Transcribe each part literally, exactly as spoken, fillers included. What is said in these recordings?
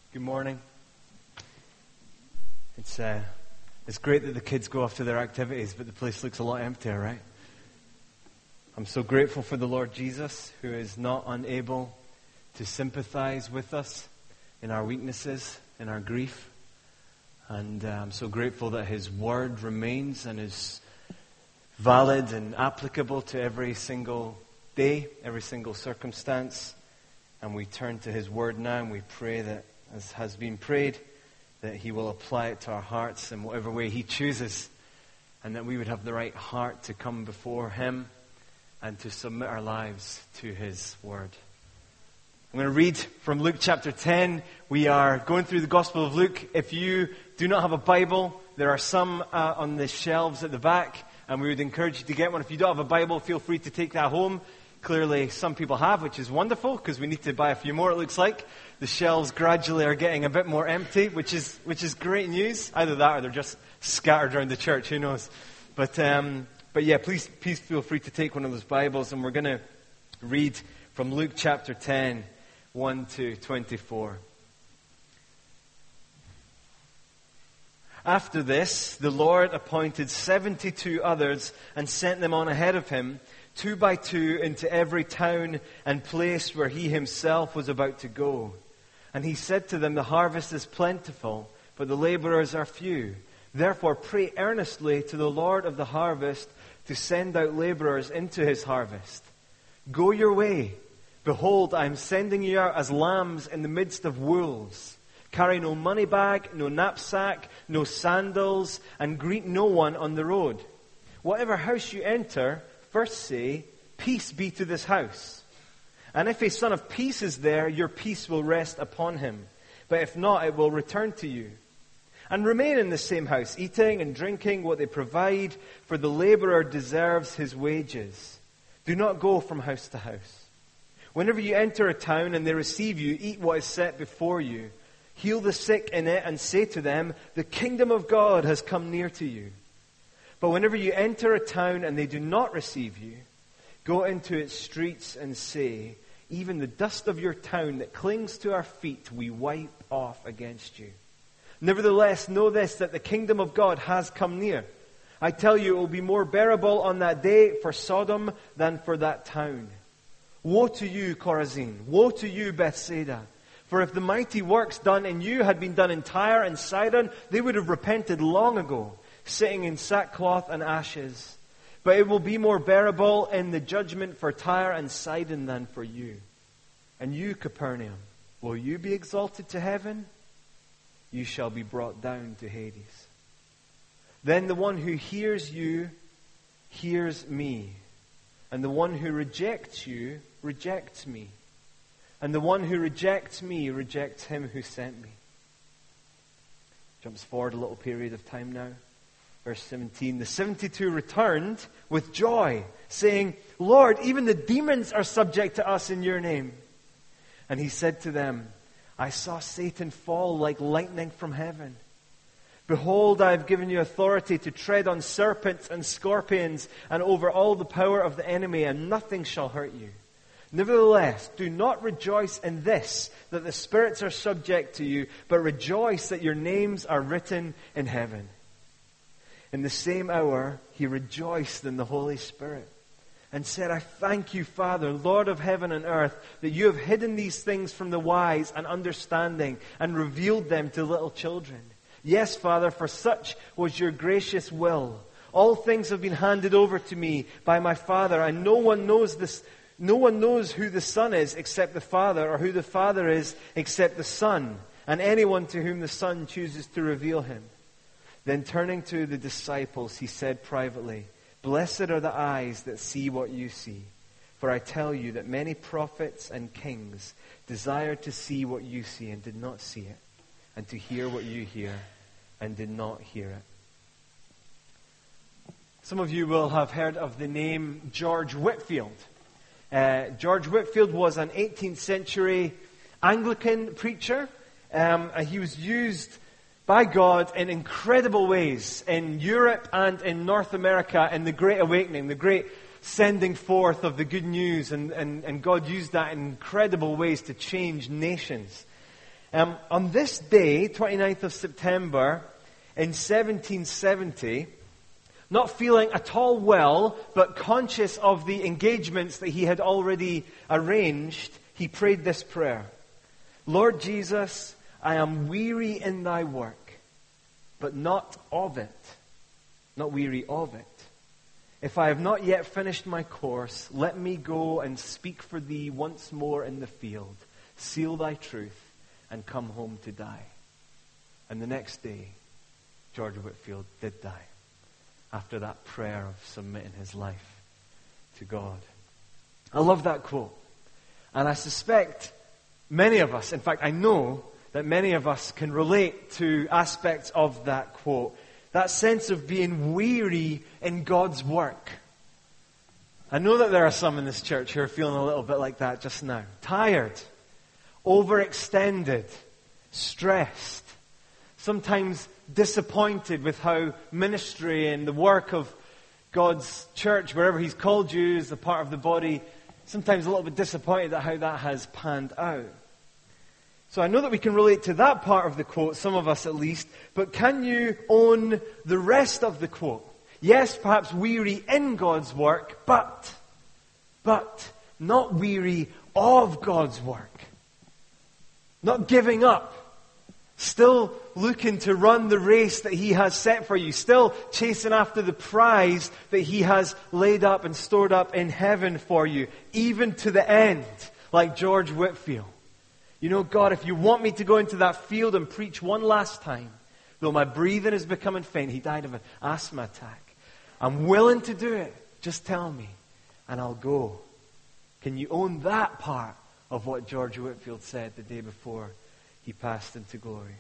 Good morning. It's uh, it's great that the kids go off to their activities, but the place looks a lot emptier, right? I'm so grateful for the Lord Jesus, who is not unable to sympathize with us in our weaknesses, in our grief. And uh, I'm so grateful that His Word remains and is valid and applicable to every single day, every single circumstance. And we turn to His Word now and we pray that, as has been prayed, that He will apply it to our hearts in whatever way He chooses, and that we would have the right heart to come before Him and to submit our lives to His Word. I'm going to read from Luke chapter ten. We are going through the Gospel of Luke. If you do not have a Bible, there are some uh, on the shelves at the back, and we would encourage you to get one. If you don't have a Bible, feel free to take that home. Clearly, some people have, which is wonderful, because we need to buy a few more, it looks like. The shelves gradually are getting a bit more empty, which is which is great news. Either that or they're just scattered around the church, who knows. But um, but yeah, please, please feel free to take one of those Bibles, and we're going to read from Luke chapter ten, one to twenty-four. After this, the Lord appointed seventy-two others and sent them on ahead of Him, two by two, into every town and place where He Himself was about to go. And He said to them, "The harvest is plentiful, but the laborers are few. Therefore pray earnestly to the Lord of the harvest to send out laborers into His harvest. Go your way. Behold, I am sending you out as lambs in the midst of wolves. Carry no money bag, no knapsack, no sandals, and greet no one on the road. Whatever house you enter, first say, 'Peace be to this house.' And if a son of peace is there, your peace will rest upon him. But if not, it will return to you. And remain in the same house, eating and drinking what they provide, for the laborer deserves his wages. Do not go from house to house. Whenever you enter a town and they receive you, eat what is set before you. Heal the sick in it and say to them, 'The kingdom of God has come near to you.' But whenever you enter a town and they do not receive you, go into its streets and say, 'Even the dust of your town that clings to our feet we wipe off against you.' Nevertheless, know this, that the kingdom of God has come near. I tell you, it will be more bearable on that day for Sodom than for that town. Woe to you, Chorazin! Woe to you, Bethsaida! For if the mighty works done in you had been done in Tyre and Sidon, they would have repented long ago, sitting in sackcloth and ashes. But it will be more bearable in the judgment for Tyre and Sidon than for you. And you, Capernaum, will you be exalted to heaven? You shall be brought down to Hades. Then the one who hears you hears me, and the one who rejects you rejects me, and the one who rejects me rejects him who sent me." Jumps forward a little period of time now. Verse seventeen, "The seventy-two returned with joy, saying, 'Lord, even the demons are subject to us in your name.' And He said to them, 'I saw Satan fall like lightning from heaven. Behold, I have given you authority to tread on serpents and scorpions and over all the power of the enemy, and nothing shall hurt you. Nevertheless, do not rejoice in this, that the spirits are subject to you, but rejoice that your names are written in heaven.' In the same hour, he rejoiced in the Holy Spirit and said, 'I thank you, Father, Lord of heaven and earth, that you have hidden these things from the wise and understanding and revealed them to little children. Yes, Father, for such was your gracious will. All things have been handed over to me by my Father, and no one knows this. No one knows who the Son is except the Father, or who the Father is except the Son, and anyone to whom the Son chooses to reveal him.' Then turning to the disciples, he said privately, 'Blessed are the eyes that see what you see. For I tell you that many prophets and kings desired to see what you see and did not see it, and to hear what you hear and did not hear it.'" Some of you will have heard of the name George Whitefield. Uh, George Whitefield was an eighteenth century Anglican preacher. Um, and he was used by God in incredible ways in Europe and in North America in the Great Awakening, the great sending forth of the good news. And, and, and God used that in incredible ways to change nations. Um, on this day, twenty-ninth of September, in seventeen seventy, not feeling at all well, but conscious of the engagements that he had already arranged, he prayed this prayer. Lord Jesus, I am weary in thy work, but not of it. Not weary of it. If I have not yet finished my course, let me go and speak for thee once more in the field. Seal thy truth and come home to die. And the next day, George Whitefield did die after that prayer of submitting his life to God. I love that quote. And I suspect many of us, in fact, I know that many of us can relate to aspects of that quote. That sense of being weary in God's work. I know that there are some in this church who are feeling a little bit like that just now. Tired, overextended, stressed, sometimes disappointed with how ministry and the work of God's church, wherever He's called you as a part of the body, sometimes a little bit disappointed at how that has panned out. So I know that we can relate to that part of the quote, some of us at least, but can you own the rest of the quote? Yes, perhaps weary in God's work, but, but not weary of God's work. Not giving up. Still looking to run the race that He has set for you. Still chasing after the prize that He has laid up and stored up in heaven for you. Even to the end, like George Whitefield. You know, God, if you want me to go into that field and preach one last time, though my breathing is becoming faint, he died of an asthma attack. I'm willing to do it. Just tell me, and I'll go. Can you own that part of what George Whitefield said the day before he passed into glory?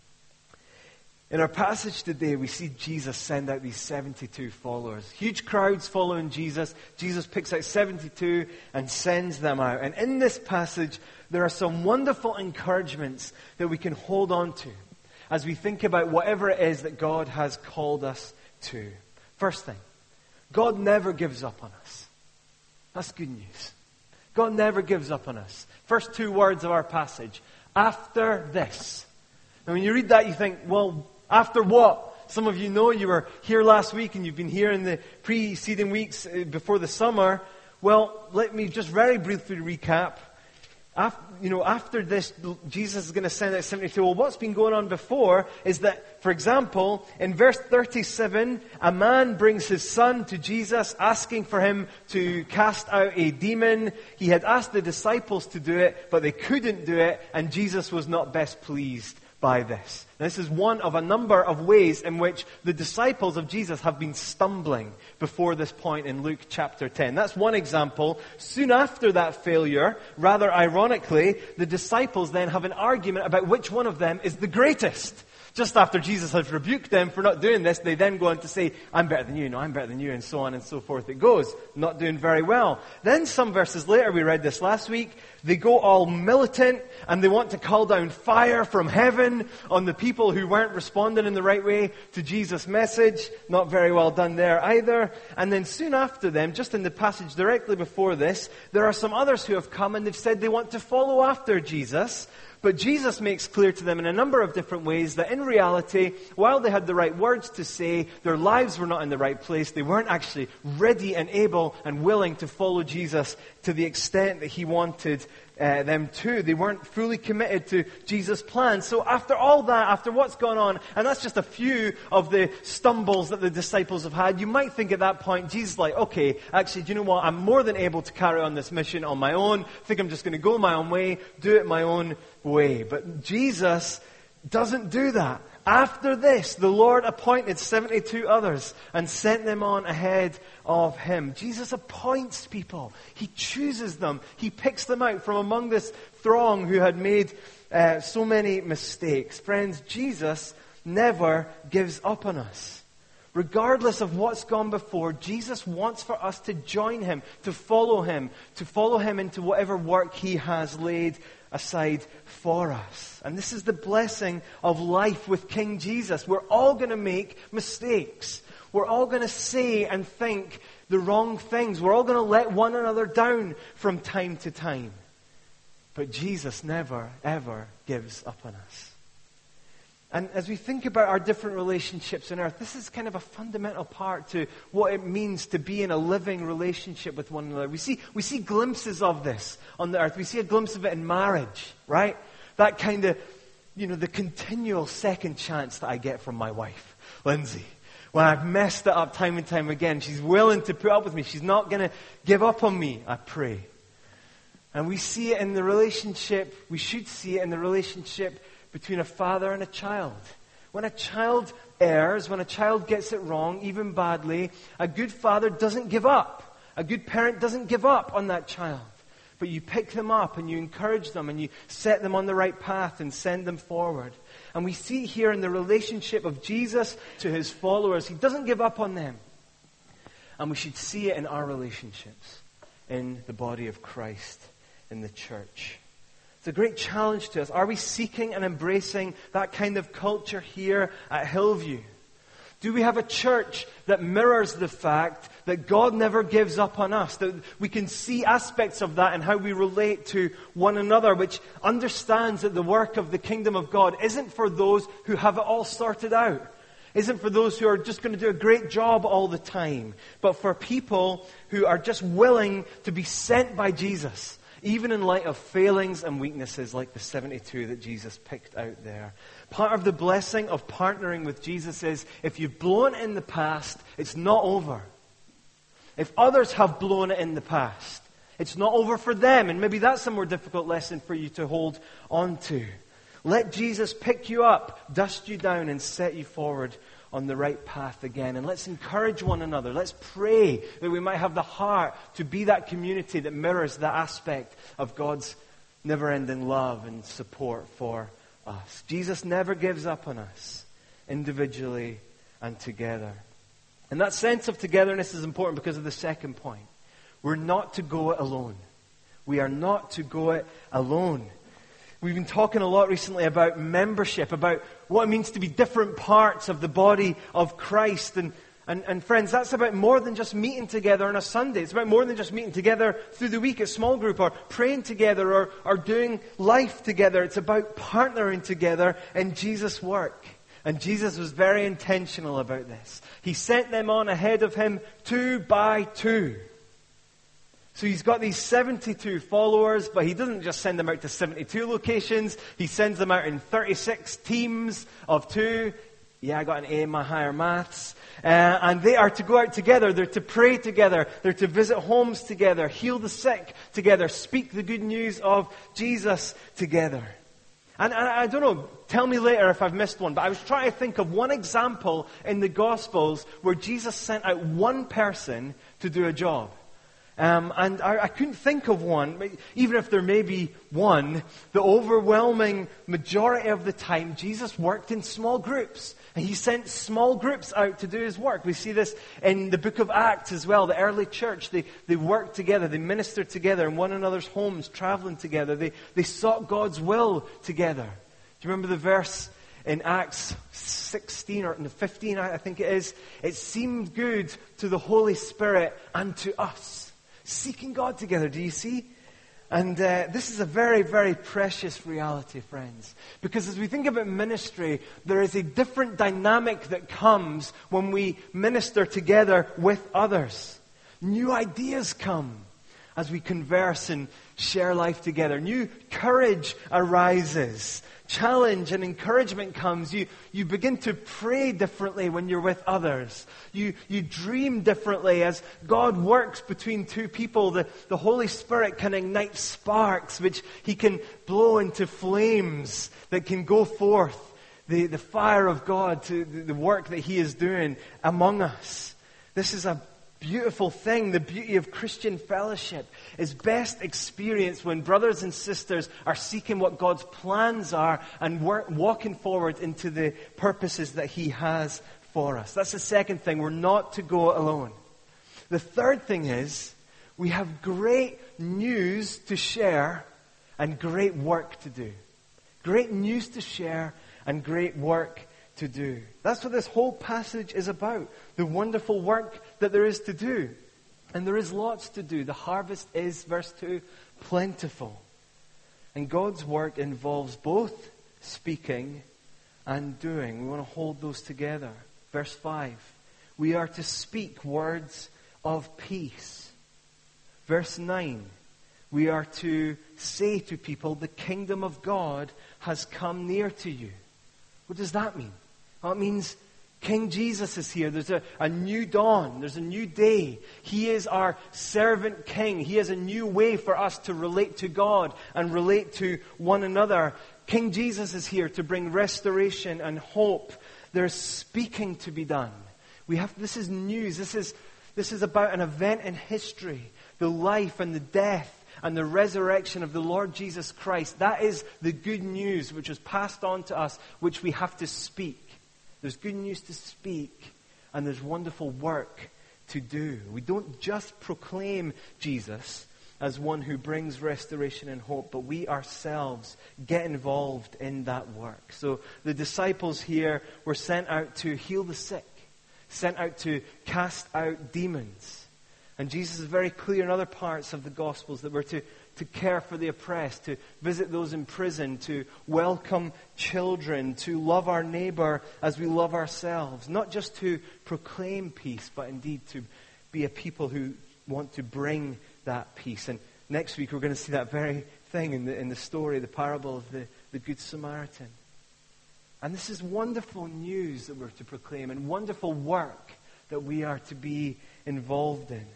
In our passage today, we see Jesus send out these seventy-two followers. Huge crowds following Jesus. Jesus picks out seventy-two and sends them out. And in this passage, there are some wonderful encouragements that we can hold on to as we think about whatever it is that God has called us to. First thing, God never gives up on us. That's good news. God never gives up on us. First two words of our passage, after this. Now when you read that, you think, well, after what? Some of you know you were here last week and you've been here in the preceding weeks before the summer. Well, let me just very briefly recap. After, you know, after this, Jesus is going to send out seventy-two. Well, what's been going on before is that, for example, in verse thirty-seven, a man brings his son to Jesus asking for him to cast out a demon. He had asked the disciples to do it, but they couldn't do it, and Jesus was not best pleased by this. Now, this is one of a number of ways in which the disciples of Jesus have been stumbling before this point in Luke chapter ten. That's one example. Soon after that failure, rather ironically, the disciples then have an argument about which one of them is the greatest. Just after Jesus has rebuked them for not doing this, they then go on to say, I'm better than you, no, I'm better than you, and so on and so forth it goes. Not doing very well. Then some verses later, we read this last week, they go all militant and they want to call down fire from heaven on the people who weren't responding in the right way to Jesus' message. Not very well done there either. And then soon after them, just in the passage directly before this, there are some others who have come and they've said they want to follow after Jesus. But Jesus makes clear to them in a number of different ways that in reality, while they had the right words to say, their lives were not in the right place. They weren't actually ready and able and willing to follow Jesus to the extent that He wanted uh, them to. They weren't fully committed to Jesus' plan. So after all that, after what's gone on, and that's just a few of the stumbles that the disciples have had, you might think at that point, Jesus is like, okay, actually, do you know what? I'm more than able to carry on this mission on my own. I think I'm just going to go my own way, do it my own way. But Jesus doesn't do that. After this, the Lord appointed seventy-two others and sent them on ahead of Him. Jesus appoints people. He chooses them. He picks them out from among this throng who had made uh, so many mistakes. Friends, Jesus never gives up on us. Regardless of what's gone before, Jesus wants for us to join Him, to follow Him, to follow Him into whatever work He has laid aside for us. And this is the blessing of life with King Jesus. We're all going to make mistakes. We're all going to say and think the wrong things. We're all going to let one another down from time to time. But Jesus never, ever gives up on us. And as we think about our different relationships on earth, this is kind of a fundamental part to what it means to be in a living relationship with one another. We see, we see glimpses of this on the earth. We see a glimpse of it in marriage, right? That kind of, you know, the continual second chance that I get from my wife, Lindsay. When I've messed it up time and time again, she's willing to put up with me. She's not going to give up on me, I pray. And we see it in the relationship, we should see it in the relationship between a father and a child. When a child errs, when a child gets it wrong, even badly, a good father doesn't give up. A good parent doesn't give up on that child. But you pick them up and you encourage them and you set them on the right path and send them forward. And we see here in the relationship of Jesus to his followers, he doesn't give up on them. And we should see it in our relationships, in the body of Christ, in the church. It's a great challenge to us. Are we seeking and embracing that kind of culture here at Hillview? Do we have a church that mirrors the fact that God never gives up on us? That we can see aspects of that in how we relate to one another, which understands that the work of the kingdom of God isn't for those who have it all sorted out. Isn't for those who are just going to do a great job all the time. But for people who are just willing to be sent by Jesus. Even in light of failings and weaknesses like the seventy-two that Jesus picked out there. Part of the blessing of partnering with Jesus is if you've blown it in the past, it's not over. If others have blown it in the past, it's not over for them. And maybe that's a more difficult lesson for you to hold on to. Let Jesus pick you up, dust you down, and set you forward on the right path again. And let's encourage one another. Let's pray that we might have the heart to be that community that mirrors that aspect of God's never-ending love and support for us. Jesus never gives up on us, individually and together. And that sense of togetherness is important because of the second point. We're not to go it alone. We are not to go it alone. We've been talking a lot recently about membership, about what it means to be different parts of the body of Christ. And, and, and friends, that's about more than just meeting together on a Sunday. It's about more than just meeting together through the week at small group or praying together or, or doing life together. It's about partnering together in Jesus' work. And Jesus was very intentional about this. He sent them on ahead of him two by two. So he's got these seventy-two followers, but he doesn't just send them out to seventy-two locations. He sends them out in thirty-six teams of two. Yeah, I got an A in my higher maths. Uh, and they are to go out together. They're to pray together. They're to visit homes together, heal the sick together, speak the good news of Jesus together. And, and I don't know, tell me later if I've missed one, but I was trying to think of one example in the Gospels where Jesus sent out one person to do a job. Um, and I, I couldn't think of one, even if there may be one. The overwhelming majority of the time, Jesus worked in small groups. And he sent small groups out to do his work. We see this in the book of Acts as well. The early church, they, they worked together. They ministered together in one another's homes, traveling together. They, they sought God's will together. Do you remember the verse in Acts sixteen or fifteen, I think it is? It seemed good to the Holy Spirit and to us. Seeking God together, do you see? And uh, this is a very, very precious reality, friends. Because as we think about ministry, there is a different dynamic that comes when we minister together with others. New ideas come as we converse and share life together. New courage arises. Challenge and encouragement comes. You, you begin to pray differently when you're with others. You, you dream differently as God works between two people. The, the Holy Spirit can ignite sparks which He can blow into flames that can go forth. The, the fire of God to the, the work that He is doing among us. This is a beautiful thing. The beauty of Christian fellowship is best experienced when brothers and sisters are seeking what God's plans are and work, walking forward into the purposes that He has for us. That's the second thing. We're not to go alone. The third thing is we have great news to share and great work to do. Great news to share and great work to do. That's what this whole passage is about. The wonderful work that there is to do. And there is lots to do. The harvest is, verse two, plentiful. And God's work involves both speaking and doing. We want to hold those together. Verse five. We are to speak words of peace. Verse nine. We are to say to people, the kingdom of God has come near to you. What does that mean? Well, it means King Jesus is here. There's a, a new dawn. There's a new day. He is our servant king. He has a new way for us to relate to God and relate to one another. King Jesus is here to bring restoration and hope. There's speaking to be done. We have, this is news. This is, this is about an event in history. The life and the death and the resurrection of the Lord Jesus Christ. That is the good news which was passed on to us, which we have to speak. There's good news to speak, and there's wonderful work to do. We don't just proclaim Jesus as one who brings restoration and hope, but we ourselves get involved in that work. So the disciples here were sent out to heal the sick, sent out to cast out demons. And Jesus is very clear in other parts of the Gospels that we're to, to care for the oppressed, to visit those in prison, to welcome children, to love our neighbor as we love ourselves. Not just to proclaim peace, but indeed to be a people who want to bring that peace. And next week we're going to see that very thing in the, in the story, the parable of the, the Good Samaritan. And this is wonderful news that we're to proclaim and wonderful work that we are to be involved in.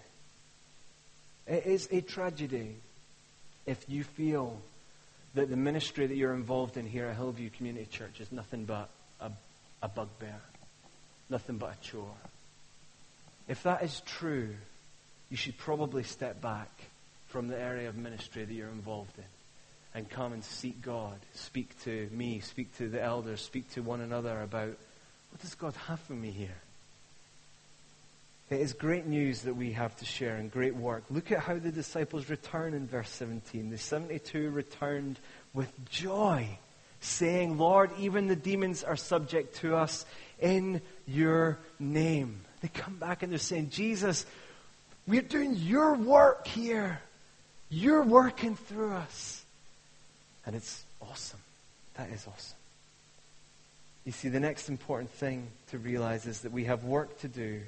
It is a tragedy if you feel that the ministry that you're involved in here at Hillview Community Church is nothing but a, a bugbear, nothing but a chore. If that is true, you should probably step back from the area of ministry that you're involved in and come and seek God, speak to me, speak to the elders, speak to one another about what does God have for me here? It is great news that we have to share and great work. Look at how the disciples return in verse seventeen. The seventy-two returned with joy, saying, Lord, even the demons are subject to us in your name. They come back and they're saying, Jesus, we're doing your work here. You're working through us. And it's awesome. That is awesome. You see, the next important thing to realize is that we have work to do.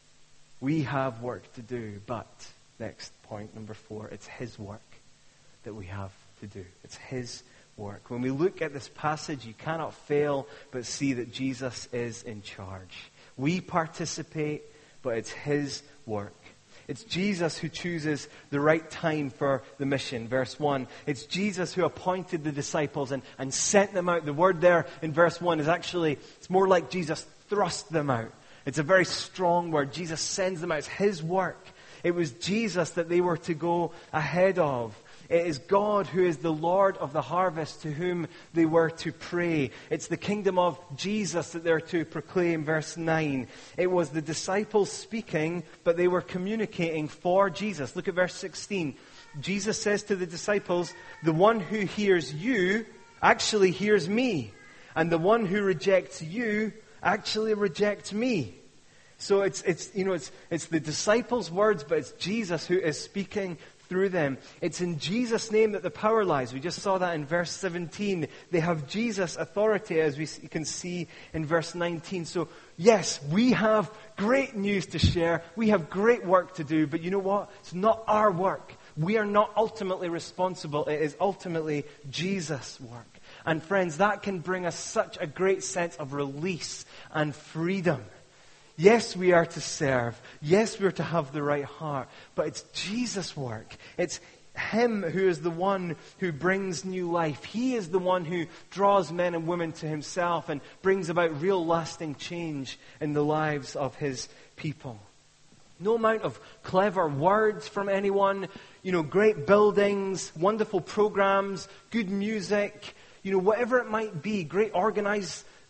We have work to do, but, next point, number four, it's His work that we have to do. It's His work. When we look at this passage, you cannot fail but see that Jesus is in charge. We participate, but it's His work. It's Jesus who chooses the right time for the mission. Verse one. It's Jesus who appointed the disciples and, and sent them out. The word there in verse one is actually, it's more like Jesus thrust them out. It's a very strong word. Jesus sends them out. It's His work. It was Jesus that they were to go ahead of. It is God who is the Lord of the harvest to whom they were to pray. It's the kingdom of Jesus that they're to proclaim. Verse nine. It was the disciples speaking, but they were communicating for Jesus. Look at verse sixteen. Jesus says to the disciples, the one who hears you actually hears me. And the one who rejects you actually rejects me. So it's it's you know it's it's the disciples' words, but it's Jesus who is speaking through them. It's in Jesus' name that the power lies. We just saw that in verse seventeen. They have Jesus' authority, as we can see in verse nineteen. So yes, we have great news to share. We have great work to do, but you know what? It's not our work. We are not ultimately responsible. It is ultimately Jesus' work. And friends, that can bring us such a great sense of release and freedom. Yes, we are to serve. Yes, we are to have the right heart. But it's Jesus' work. It's Him who is the one who brings new life. He is the one who draws men and women to Himself and brings about real lasting change in the lives of His people. No amount of clever words from anyone, you know, great buildings, wonderful programs, good music, you know, whatever it might be, great organized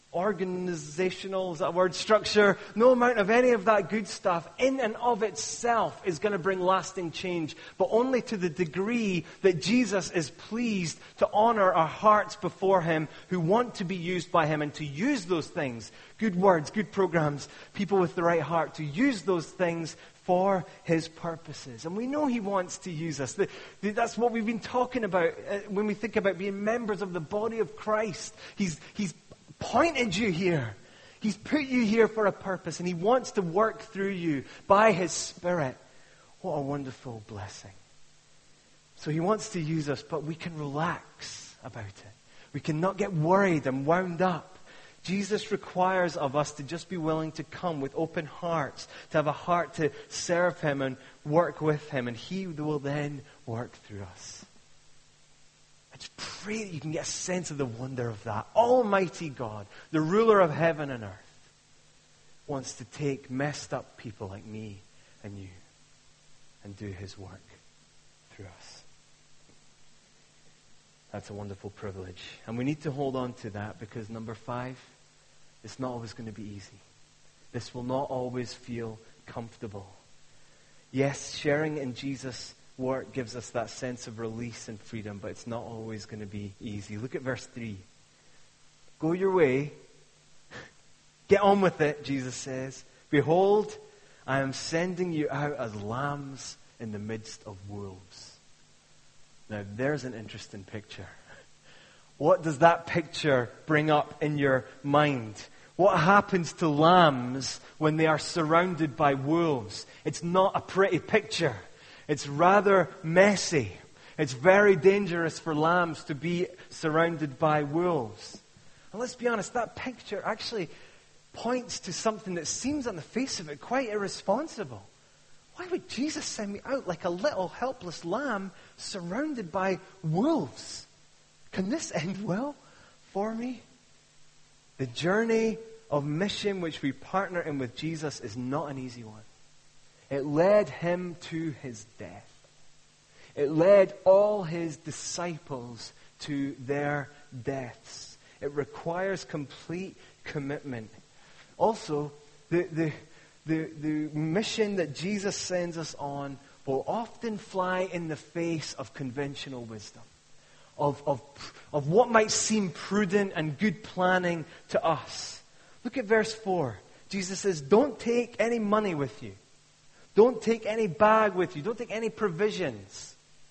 organizational, is that a word, structure, no amount of any of that good stuff in and of itself is going to bring lasting change, but only to the degree that Jesus is pleased to honor our hearts before Him who want to be used by Him, and to use those things, good words, good programs, people with the right heart, to use those things for His purposes. And we know He wants to use us. The, the, that's what we've been talking about uh, when we think about being members of the body of Christ. He's, he's pointed you here. He's put you here for a purpose, and He wants to work through you by His Spirit. What a wonderful blessing. So He wants to use us, but we can relax about it. We cannot get worried and wound up. Jesus requires of us to just be willing to come with open hearts, to have a heart to serve Him and work with Him, and He will then work through us. I just pray that you can get a sense of the wonder of that. Almighty God, the ruler of heaven and earth, wants to take messed up people like me and you and do His work through us. That's a wonderful privilege. And we need to hold on to that, because number five, it's not always going to be easy. This will not always feel comfortable. Yes, sharing in Jesus' work gives us that sense of release and freedom, but it's not always going to be easy. Look at verse three. Go your way. Get on with it, Jesus says. Behold, I am sending you out as lambs in the midst of wolves. Now, there's an interesting picture. What does that picture bring up in your mind? What happens to lambs when they are surrounded by wolves? It's not a pretty picture. It's rather messy. It's very dangerous for lambs to be surrounded by wolves. And let's be honest, that picture actually points to something that seems on the face of it quite irresponsible. Why would Jesus send me out like a little helpless lamb surrounded by wolves? Can this end well for me? The journey of mission which we partner in with Jesus is not an easy one. It led Him to His death. It led all His disciples to their deaths. It requires complete commitment. Also, the, the, the, the mission that Jesus sends us on will often fly in the face of conventional wisdom, of, of, of what might seem prudent and good planning to us. Look at verse four. Jesus says, don't take any money with you. Don't take any bag with you. Don't take any provisions.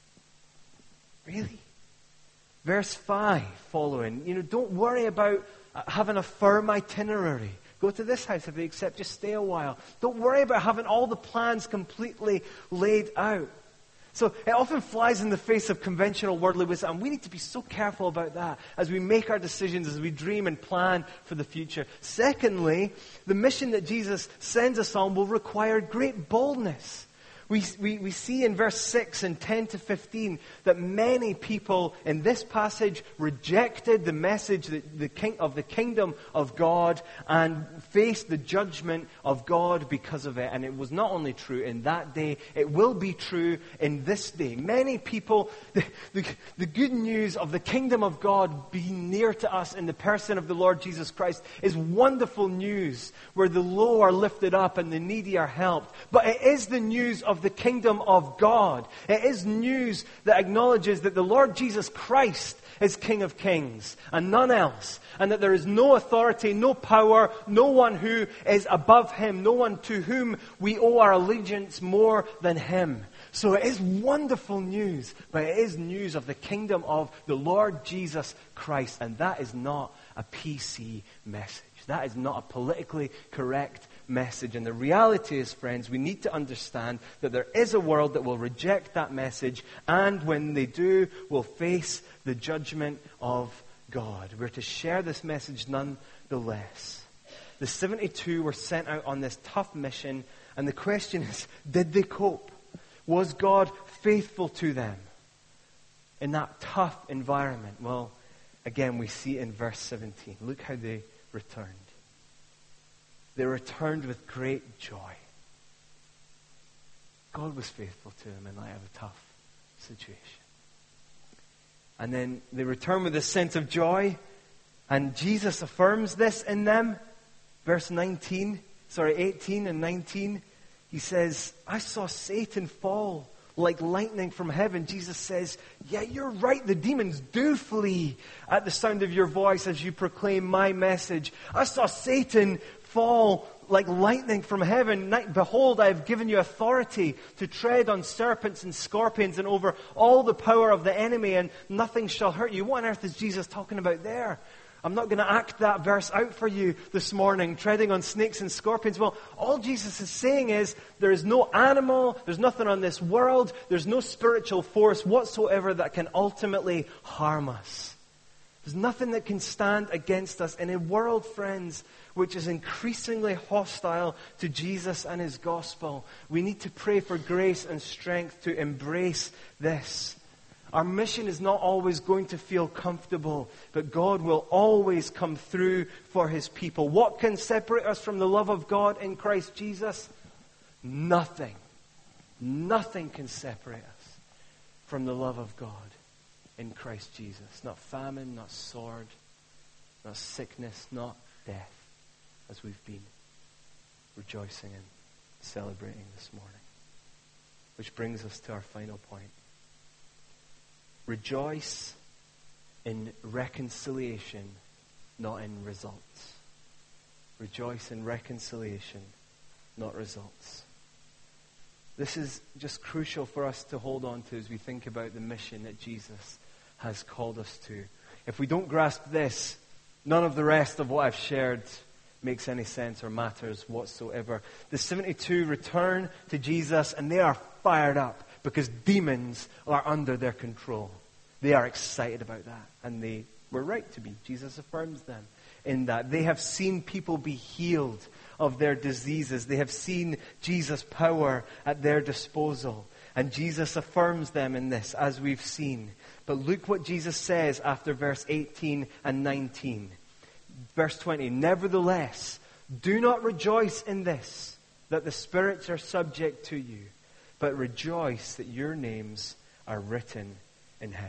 Really? Verse five following. You know, don't worry about having a firm itinerary. Go to this house if they accept, just stay a while. Don't worry about having all the plans completely laid out. So it often flies in the face of conventional worldly wisdom, and we need to be so careful about that as we make our decisions, as we dream and plan for the future. Secondly, the mission that Jesus sends us on will require great boldness. We, we, we see in verse six and ten to fifteen that many people in this passage rejected the message that the king, of the kingdom of God and faced the judgment of God because of it. And it was not only true in that day, it will be true in this day. Many people, the, the, the good news of the kingdom of God being near to us in the person of the Lord Jesus Christ is wonderful news, where the low are lifted up and the needy are helped. But it is the news of the kingdom of God. It is news that acknowledges that the Lord Jesus Christ is King of Kings and none else, and that there is no authority, no power, no one who is above Him, no one to whom we owe our allegiance more than Him. So it is wonderful news, but it is news of the kingdom of the Lord Jesus Christ, and that is not a P C message. That is not a politically correct message. And the reality is, friends, we need to understand that there is a world that will reject that message, and when they do, will face the judgment of God. We're to share this message nonetheless. The seventy-two were sent out on this tough mission, and the question is, did they cope? Was God faithful to them in that tough environment? Well, again, we see in verse seventeen. Look how they returned. They returned with great joy. God was faithful to them in light of a tough situation. And then they return with a sense of joy, And Jesus affirms this in them. Verse nineteen, sorry, eighteen and nineteen. He says, I saw Satan fall like lightning from heaven. Jesus says, yeah, you're right. The demons do flee at the sound of your voice as you proclaim my message. I saw Satan fall like lightning from heaven. Behold, I have given you authority to tread on serpents and scorpions and over all the power of the enemy, and nothing shall hurt you. What on earth is Jesus talking about there? I'm not going to act that verse out for you this morning, treading on snakes and scorpions. Well, all Jesus is saying is there is no animal, there's nothing on this world, there's no spiritual force whatsoever that can ultimately harm us. There's nothing that can stand against us in a world, friends, which is increasingly hostile to Jesus and His gospel. We need to pray for grace and strength to embrace this. Our mission is not always going to feel comfortable, but God will always come through for His people. What can separate us from the love of God in Christ Jesus? Nothing. Nothing can separate us from the love of God in Christ Jesus. Not famine, not sword, not sickness, not death, as we've been rejoicing and celebrating this morning. Which brings us to our final point. Rejoice in reconciliation, not in results. Rejoice in reconciliation, not results. This is just crucial for us to hold on to as we think about the mission that Jesus has called us to. If we don't grasp this, none of the rest of what I've shared makes any sense or matters whatsoever. The seventy-two return to Jesus and they are fired up because demons are under their control. They are excited about that. And they were right to be. Jesus affirms them in that. They have seen people be healed of their diseases. They have seen Jesus' power at their disposal. And Jesus affirms them in this, as we've seen. But look what Jesus says after verse eighteen and nineteen. Verse twenty, nevertheless, do not rejoice in this, that the spirits are subject to you, but rejoice that your names are written in heaven.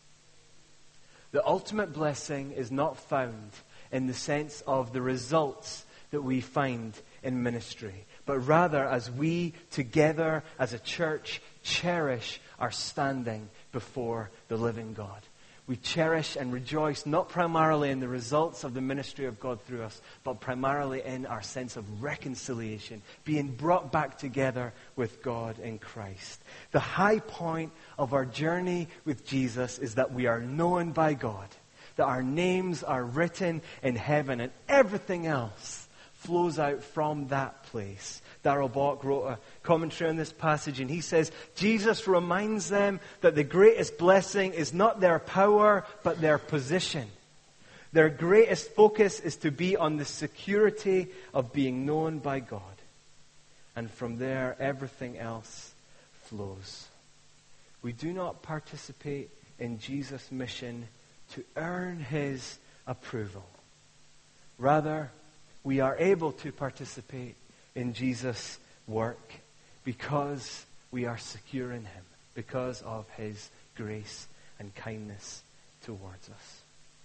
The ultimate blessing is not found in the sense of the results that we find in ministry, but rather as we together as a church cherish our standing before the living God. We cherish and rejoice not primarily in the results of the ministry of God through us, but primarily in our sense of reconciliation, being brought back together with God in Christ. The high point of our journey with Jesus is that we are known by God, that our names are written in heaven, and everything else flows out from that place. Darrell Bock wrote a commentary on this passage, and he says, Jesus reminds them that the greatest blessing is not their power, but their position. Their greatest focus is to be on the security of being known by God. And from there, everything else flows. We do not participate in Jesus' mission to earn His approval. Rather, we are able to participate in Jesus' work because we are secure in Him, because of His grace and kindness towards us.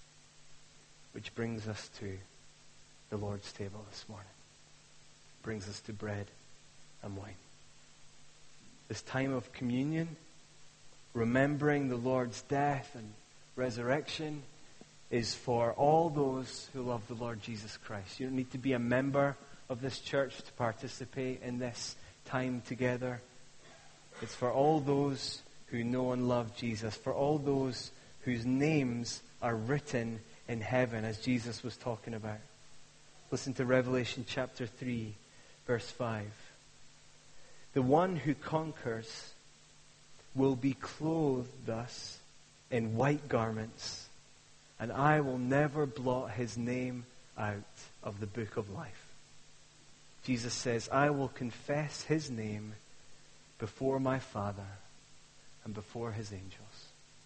Which brings us to the Lord's table this morning. Brings us to bread and wine. This time of communion, remembering the Lord's death and resurrection, is for all those who love the Lord Jesus Christ. You don't need to be a member of this church to participate in this time together. It's for all those who know and love Jesus, for all those whose names are written in heaven, as Jesus was talking about. Listen to Revelation chapter three, verse five. The one who conquers will be clothed thus in white garments, and I will never blot his name out of the book of life. Jesus says, I will confess his name before my Father and before his angels.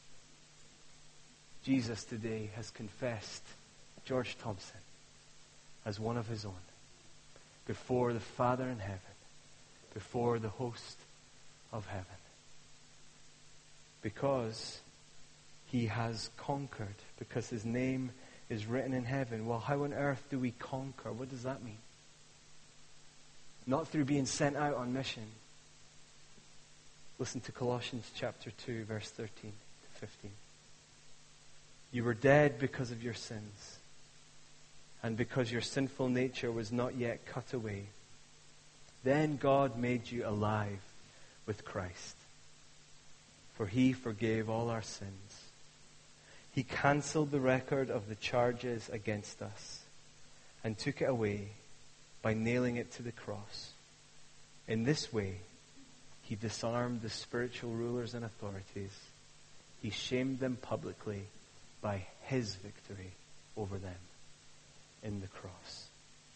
Jesus today has confessed George Thompson as one of his own before the Father in heaven, before the host of heaven. Because he has conquered, because his name is written in heaven. Well, how on earth do we conquer? What does that mean? Not through being sent out on mission. Listen to Colossians chapter two, verse thirteen to fifteen. You were dead because of your sins, and because your sinful nature was not yet cut away. Then God made you alive with Christ, for he forgave all our sins. He canceled the record of the charges against us and took it away by nailing it to the cross. In this way, he disarmed the spiritual rulers and authorities. He shamed them publicly by his victory over them in the cross.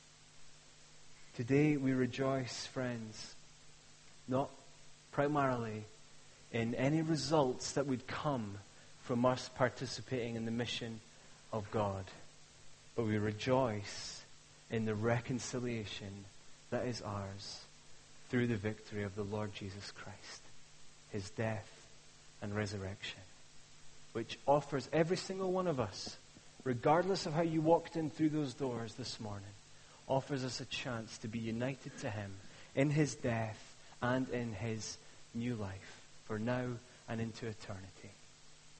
Today we rejoice, friends, not primarily in any results that would come from us participating in the mission of God, but we rejoice in the reconciliation that is ours through the victory of the Lord Jesus Christ, his death and resurrection, which offers every single one of us, regardless of how you walked in through those doors this morning, offers us a chance to be united to him in his death and in his new life, for now and into eternity.